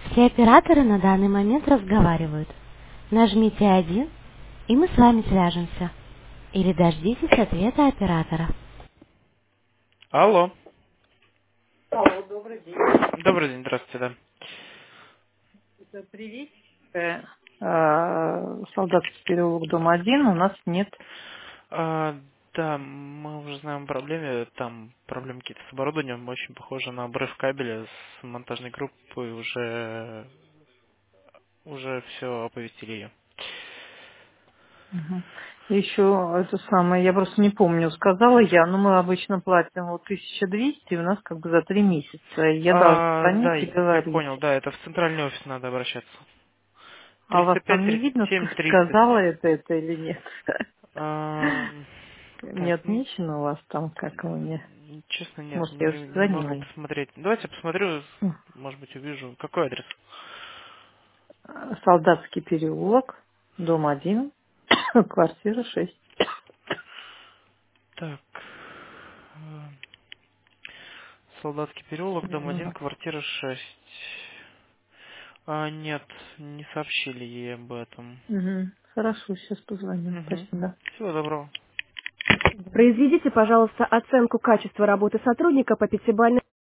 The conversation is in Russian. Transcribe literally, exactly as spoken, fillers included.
Все операторы на данный момент разговаривают. Нажмите один, и мы с вами свяжемся. Или дождитесь ответа оператора. Алло. Алло, добрый день. Добрый день, здравствуйте, да. Это привет. Э, а, Солдатский переулок, дом один, у нас нет. А, да, мы уже знаем о проблеме, там проблемы какие-то с оборудованием, очень похоже на обрыв кабеля с монтажной группы, уже, уже все оповестили ее. Мгм. Еще это самое, я просто не помню, сказала я, но мы обычно платим вот тысяча двести, у нас как бы за три месяца. Я должна А, да, звонить и я говорить. понял, да, это в центральный офис надо обращаться. А у вас триста пять там не тридцать видно, семь тридцать. сказала это, это или нет? А, Не так, н- отмечено у вас там, как у меня? н- честно, нет, Может, я не, уже не могу звонила. посмотреть. Давайте я посмотрю, может быть, увижу. Какой адрес? Солдатский переулок, дом один, квартира шесть. Так. э, Солдатский переулок, дом один, квартира шесть. А, нет, не сообщили ей об этом. Угу. Хорошо, сейчас позвоню. Угу. Спасибо. Всего доброго. Произведите, пожалуйста, оценку качества работы сотрудника по пятибалльной